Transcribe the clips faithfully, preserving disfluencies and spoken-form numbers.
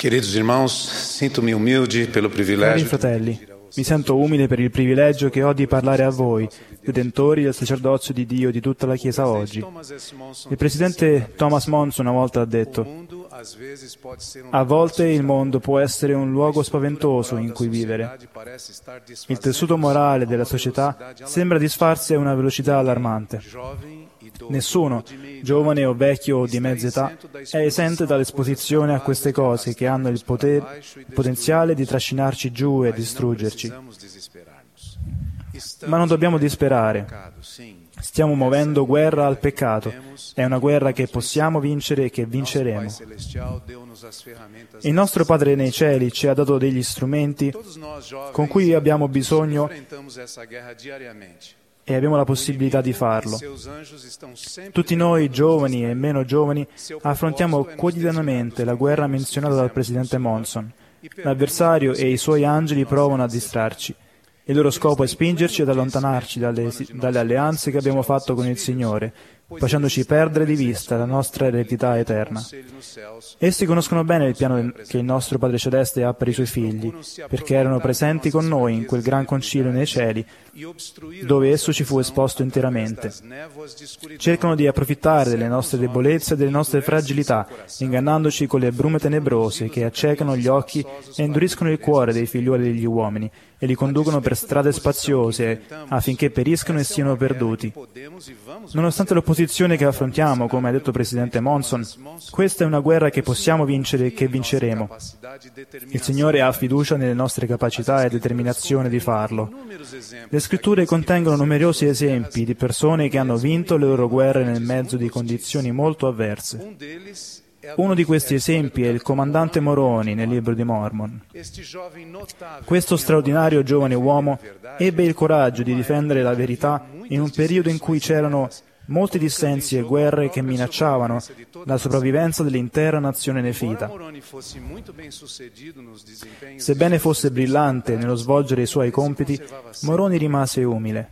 Queridos irmãos, sinto-me humilde pelo Cari privilégio. fratelli, mi sento umile per il privilegio che ho di parlare a voi, detentori del sacerdozio di Dio di tutta la Chiesa oggi. Il presidente Thomas Monson una volta ha detto: a volte il mondo può essere un luogo spaventoso in cui vivere. Il tessuto morale della società sembra disfarsi a una velocità allarmante. Nessuno, giovane o vecchio o di mezza età, è esente dall'esposizione a queste cose che hanno il, potere, il potenziale di trascinarci giù e distruggerci. Ma non dobbiamo disperare. Stiamo muovendo guerra al peccato. È una guerra che possiamo vincere e che vinceremo. Il nostro Padre nei cieli ci ha dato degli strumenti con cui abbiamo bisogno e abbiamo la possibilità di farlo. Tutti noi, giovani e meno giovani, affrontiamo quotidianamente la guerra menzionata dal presidente Monson. L'avversario e i suoi angeli provano a distrarci. Il loro scopo è spingerci ad allontanarci dalle, dalle alleanze che abbiamo fatto con il Signore, facendoci perdere di vista la nostra eredità eterna. Essi conoscono bene il piano che il nostro Padre Celeste ha per i Suoi figli, perché erano presenti con noi in quel gran concilio nei cieli, dove esso ci fu esposto interamente. Cercano di approfittare delle nostre debolezze e delle nostre fragilità, ingannandoci con le brume tenebrose che accecano gli occhi e induriscono il cuore dei figliuoli degli uomini, e li conducono per strade spaziose affinché periscano e siano perduti. Nonostante l'opposizione che affrontiamo, come ha detto il presidente Monson, questa è una guerra che possiamo vincere e che vinceremo. Il Signore ha fiducia nelle nostre capacità e determinazione di farlo. Le scritture contengono numerosi esempi di persone che hanno vinto le loro guerre nel mezzo di condizioni molto avverse. Uno di questi esempi è il comandante Moroni nel libro di Mormon. Questo straordinario giovane uomo ebbe il coraggio di difendere la verità in un periodo in cui c'erano molti dissensi e guerre che minacciavano la sopravvivenza dell'intera nazione nefita. Sebbene fosse brillante nello svolgere i suoi compiti, Moroni rimase umile.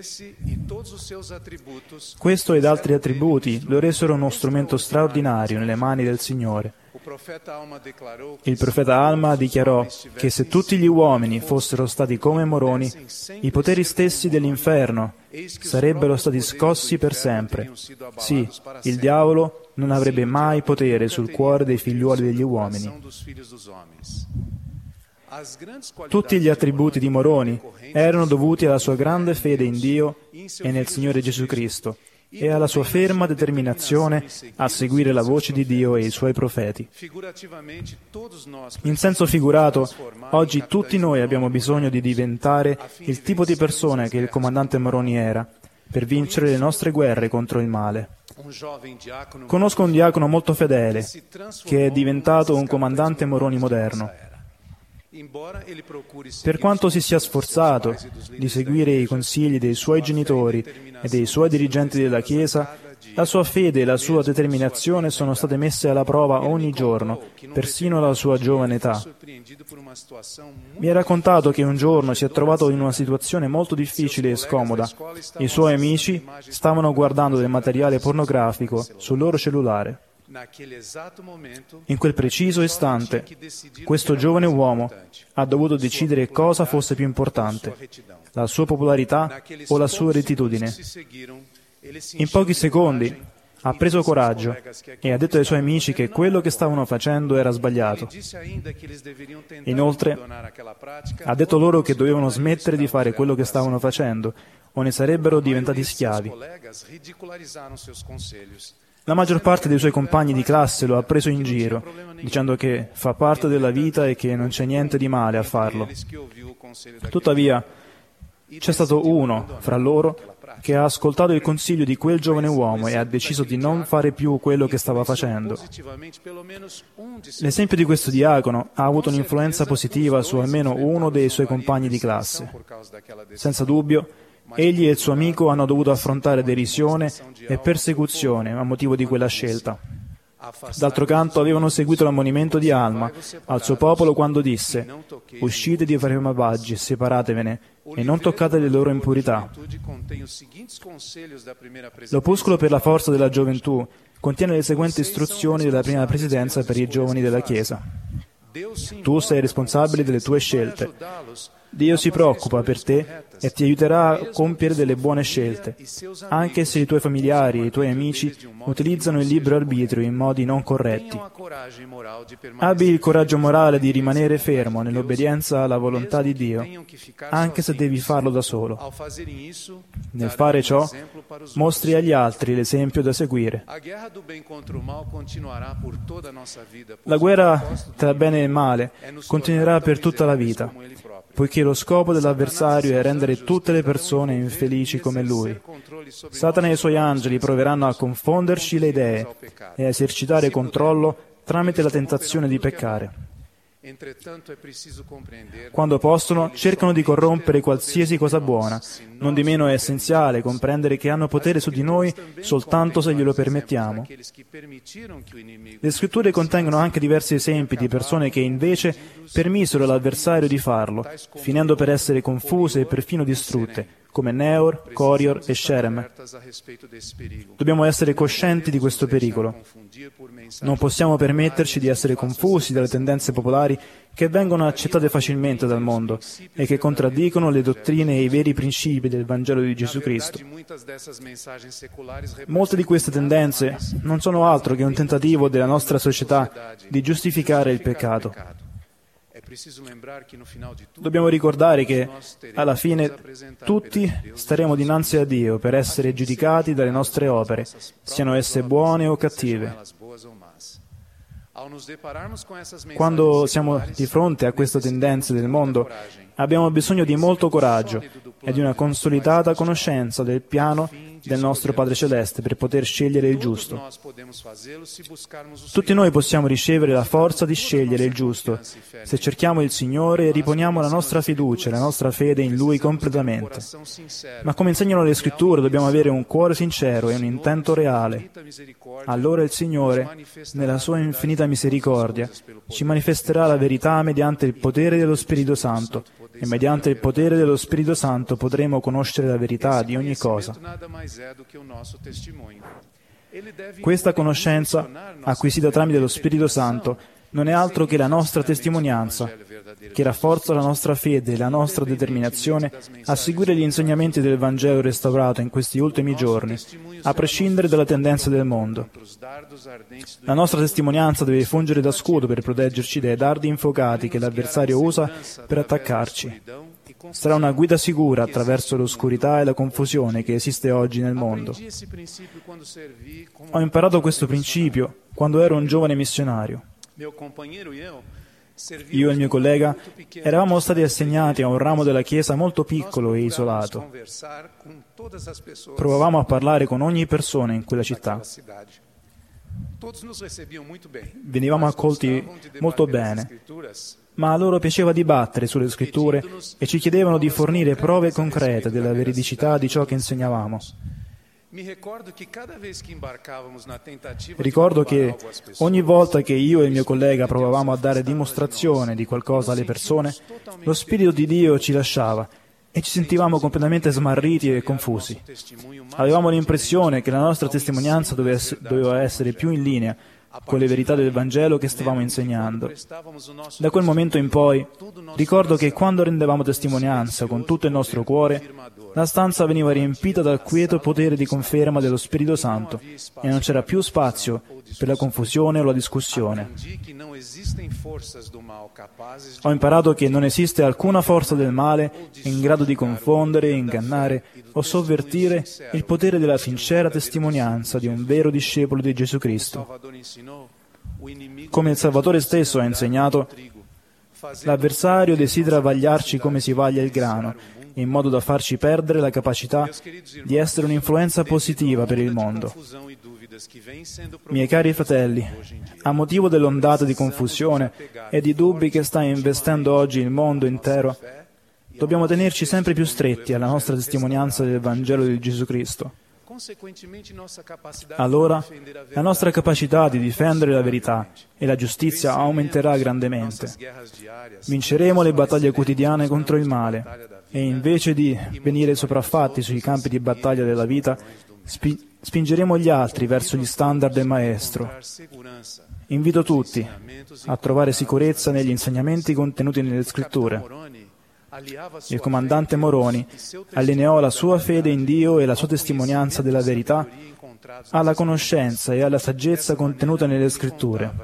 Questo ed altri attributi lo resero uno strumento straordinario nelle mani del Signore. Il profeta Alma dichiarò che se tutti gli uomini fossero stati come Moroni, i poteri stessi dell'inferno sarebbero stati scossi per sempre. Sì, il diavolo non avrebbe mai potere sul cuore dei figliuoli degli uomini. Tutti gli attributi di Moroni erano dovuti alla sua grande fede in Dio e nel Signore Gesù Cristo e alla sua ferma determinazione a seguire la voce di Dio e i Suoi profeti. In senso figurato, oggi tutti noi abbiamo bisogno di diventare il tipo di persona che il comandante Moroni era, per vincere le nostre guerre contro il male. Conosco un diacono molto fedele, che è diventato un comandante Moroni moderno. Per quanto si sia sforzato di seguire i consigli dei suoi genitori e dei suoi dirigenti della Chiesa, la sua fede e la sua determinazione sono state messe alla prova ogni giorno, persino alla sua giovane età. Mi ha raccontato che un giorno si è trovato in una situazione molto difficile e scomoda. I suoi amici stavano guardando del materiale pornografico sul loro cellulare. In quel preciso istante, questo giovane uomo ha dovuto decidere cosa fosse più importante, la sua popolarità o la sua rettitudine. In pochi secondi ha preso coraggio e ha detto ai suoi amici che quello che stavano facendo era sbagliato. Inoltre, ha detto loro che dovevano smettere di fare quello che stavano facendo o ne sarebbero diventati schiavi. La maggior parte dei suoi compagni di classe lo ha preso in giro, dicendo che fa parte della vita e che non c'è niente di male a farlo. Tuttavia, c'è stato uno fra loro che ha ascoltato il consiglio di quel giovane uomo e ha deciso di non fare più quello che stava facendo. L'esempio di questo diacono ha avuto un'influenza positiva su almeno uno dei suoi compagni di classe. Senza dubbio, egli e il suo amico hanno dovuto affrontare derisione e persecuzione a motivo di quella scelta. D'altro canto avevano seguito l'ammonimento di Alma al suo popolo quando disse: «Uscite di vari malvagi, separatevene, e non toccate le loro impurità». L'opuscolo per la forza della gioventù contiene le seguenti istruzioni della prima presidenza per i giovani della Chiesa. Tu sei responsabile delle tue scelte. Dio si preoccupa per te e ti aiuterà a compiere delle buone scelte, anche se i tuoi familiari e i tuoi amici utilizzano il libero arbitrio in modi non corretti. Abbi il coraggio morale di rimanere fermo nell'obbedienza alla volontà di Dio, anche se devi farlo da solo. Nel fare ciò, mostri agli altri l'esempio da seguire. La guerra tra bene e male continuerà per tutta la vita, poiché lo scopo dell'avversario è rendere tutte le persone infelici come lui. Satana e i suoi angeli proveranno a confonderci le idee e a esercitare controllo tramite la tentazione di peccare. Quando possono, cercano di corrompere qualsiasi cosa buona. Non di meno è essenziale comprendere che hanno potere su di noi soltanto se glielo permettiamo. Le scritture contengono anche diversi esempi di persone che invece permisero all'avversario di farlo, finendo per essere confuse e perfino distrutte, come Neor, Corior e Sherem. Dobbiamo essere coscienti di questo pericolo. Non possiamo permetterci di essere confusi dalle tendenze popolari che vengono accettate facilmente dal mondo e che contraddicono le dottrine e i veri principi del Vangelo di Gesù Cristo. Molte di queste tendenze non sono altro che un tentativo della nostra società di giustificare il peccato. Dobbiamo ricordare che, alla fine, tutti staremo dinanzi a Dio per essere giudicati dalle nostre opere, siano esse buone o cattive. Quando siamo di fronte a queste tendenze del mondo, abbiamo bisogno di molto coraggio e di una consolidata conoscenza del piano del nostro Padre Celeste per poter scegliere il giusto. Tutti noi possiamo ricevere la forza di scegliere il giusto se cerchiamo il Signore e riponiamo la nostra fiducia e la nostra fede in Lui completamente. Ma come insegnano le Scritture, dobbiamo avere un cuore sincero e un intento reale. Allora il Signore, nella sua infinita misericordia, ci manifesterà la verità mediante il potere dello Spirito Santo, e mediante il potere dello Spirito Santo potremo conoscere la verità di ogni cosa. Questa conoscenza, acquisita tramite lo Spirito Santo, non è altro che la nostra testimonianza, che rafforza la nostra fede e la nostra determinazione a seguire gli insegnamenti del Vangelo restaurato in questi ultimi giorni, a prescindere dalle tendenze del mondo. La nostra testimonianza deve fungere da scudo per proteggerci dai dardi infuocati che l'avversario usa per attaccarci. Sarà una guida sicura attraverso l'oscurità e la confusione che esiste oggi nel mondo. Ho imparato questo principio quando ero un giovane missionario. Io e il mio collega eravamo stati assegnati a un ramo della Chiesa molto piccolo e isolato. Provavamo a parlare con ogni persona in quella città. Venivamo accolti molto bene, ma a loro piaceva dibattere sulle Scritture e ci chiedevano di fornire prove concrete della veridicità di ciò che insegnavamo. Ricordo che ogni volta che io e il mio collega provavamo a dare dimostrazione di qualcosa alle persone, lo Spirito di Dio ci lasciava e ci sentivamo completamente smarriti e confusi. Avevamo l'impressione che la nostra testimonianza doveva essere più in linea con le verità del Vangelo che stavamo insegnando. Da quel momento in poi, ricordo che quando rendevamo testimonianza con tutto il nostro cuore, la stanza veniva riempita dal quieto potere di conferma dello Spirito Santo e non c'era più spazio per la confusione o la discussione. Ho imparato che non esiste alcuna forza del male in grado di confondere, ingannare o sovvertire il potere della sincera testimonianza di un vero discepolo di Gesù Cristo. Come il Salvatore stesso ha insegnato, l'avversario desidera vagliarci come si vaglia il grano, in modo da farci perdere la capacità di essere un'influenza positiva per il mondo. Miei cari fratelli, a motivo dell'ondata di confusione e di dubbi che sta investendo oggi il mondo intero, dobbiamo tenerci sempre più stretti alla nostra testimonianza del Vangelo di Gesù Cristo. Allora, la nostra capacità di difendere la verità e la giustizia aumenterà grandemente. Vinceremo le battaglie quotidiane contro il male e invece di venire sopraffatti sui campi di battaglia della vita, spi- spingeremo gli altri verso gli standard del Maestro. Invito tutti a trovare sicurezza negli insegnamenti contenuti nelle Scritture. Il comandante Moroni allineò la sua fede in Dio e la sua testimonianza della verità alla conoscenza e alla saggezza contenuta nelle Scritture.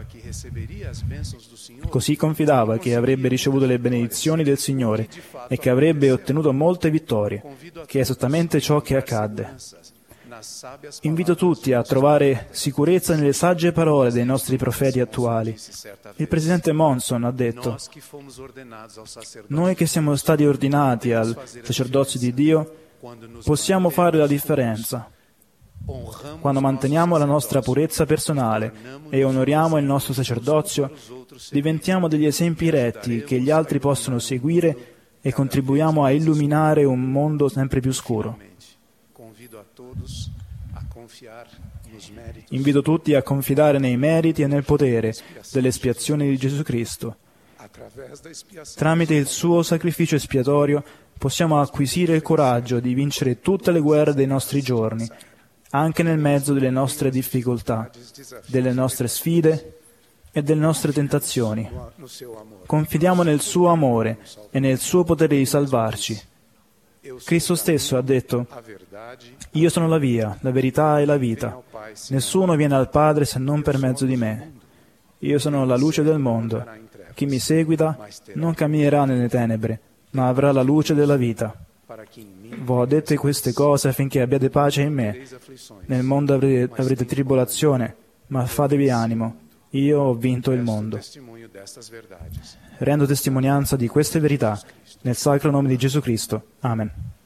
Così confidava che avrebbe ricevuto le benedizioni del Signore e che avrebbe ottenuto molte vittorie, che è esattamente ciò che accadde. Invito tutti a trovare sicurezza nelle sagge parole dei nostri profeti attuali. Il presidente Monson ha detto: noi che siamo stati ordinati al sacerdozio di Dio possiamo fare la differenza. Quando manteniamo la nostra purezza personale e onoriamo il nostro sacerdozio, diventiamo degli esempi retti che gli altri possono seguire e contribuiamo a illuminare un mondo sempre più scuro. Invito tutti a confidare nei meriti e nel potere dell'espiazione di Gesù Cristo. Tramite il suo sacrificio espiatorio possiamo acquisire il coraggio di vincere tutte le guerre dei nostri giorni, anche nel mezzo delle nostre difficoltà, delle nostre sfide e delle nostre tentazioni. Confidiamo nel suo amore e nel suo potere di salvarci. Cristo stesso ha detto: io sono la via, la verità e la vita. Nessuno viene al Padre se non per mezzo di me. Io sono la luce del mondo. Chi mi seguita non camminerà nelle tenebre, ma avrà la luce della vita. Vi ho dette queste cose affinché abbiate pace in me. Nel mondo avrete, avrete tribolazione, ma fatevi animo. Io ho vinto il mondo. Rendo testimonianza di queste verità nel sacro nome di Gesù Cristo. Amen.